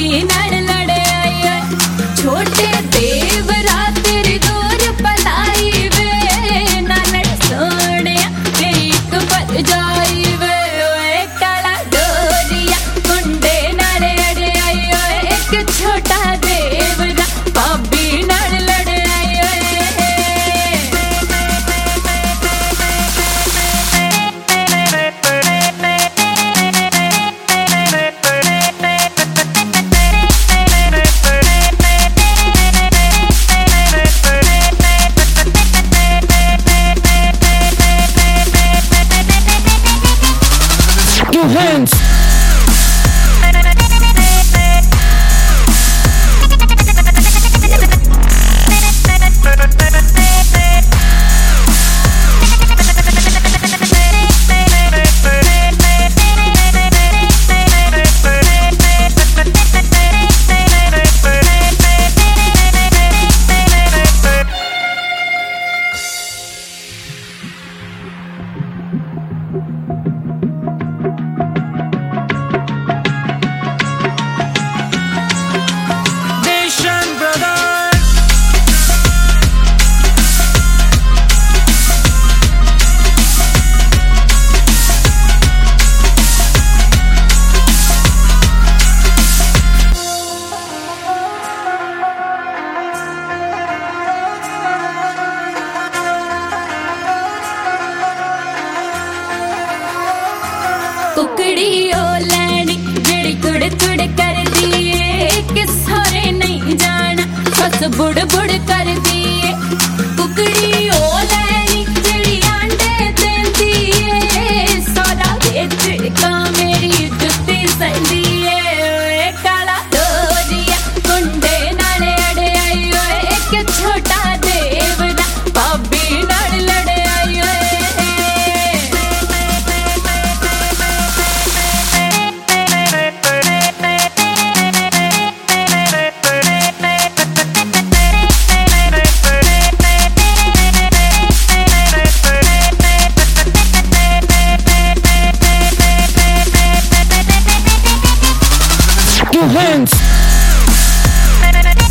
भाभी नाल लड़ आई छोटे देवरा तेरी दूर पलाई वे नाल सोने तेरी एक पर जाई वे ओए काला डोरिया मुंडे नाल लड़ आई एक छोटा देवरा भाभी नाल लड़ आई Your hands. कुकड़ी ओ लैनी जेड़ी कुड़ कुड़ कर दिए कि सारे नहीं जाना बस बुड़ बुड़ कर दिए कुकड़ी ओ लैनी जेड़ी आंडे देंदी है सारा बेच का मेरी जुत्ती सैंदी है काला डोरिया मुंडे नाल अड़ आई एक छोटा देवरा भाभी नाल लड़ आई Your hands.